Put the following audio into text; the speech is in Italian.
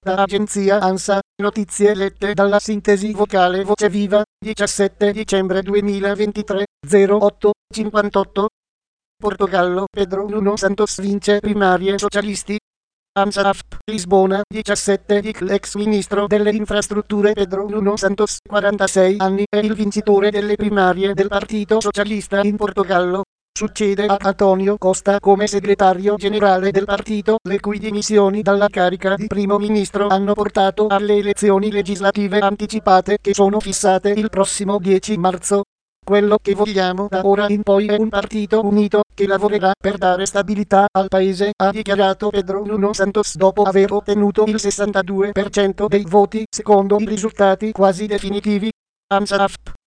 Da agenzia ANSA, notizie lette dalla sintesi vocale Voce Viva, 17 dicembre 2023, 08:58. Portogallo, Pedro Nuno Santos vince primarie socialisti. ANSA-AFP, Lisbona, 17 l'ex ministro delle infrastrutture Pedro Nuno Santos, 46 anni, è il vincitore delle primarie del Partito Socialista in Portogallo. Succede a António Costa come segretario generale del partito, le cui dimissioni dalla carica di primo ministro hanno portato alle elezioni legislative anticipate che sono fissate il prossimo 10 marzo. Quello che vogliamo da ora in poi è un partito unito, che lavorerà per dare stabilità al paese, ha dichiarato Pedro Nuno Santos dopo aver ottenuto il 62% dei voti secondo i risultati quasi definitivi. ANSA-AFP.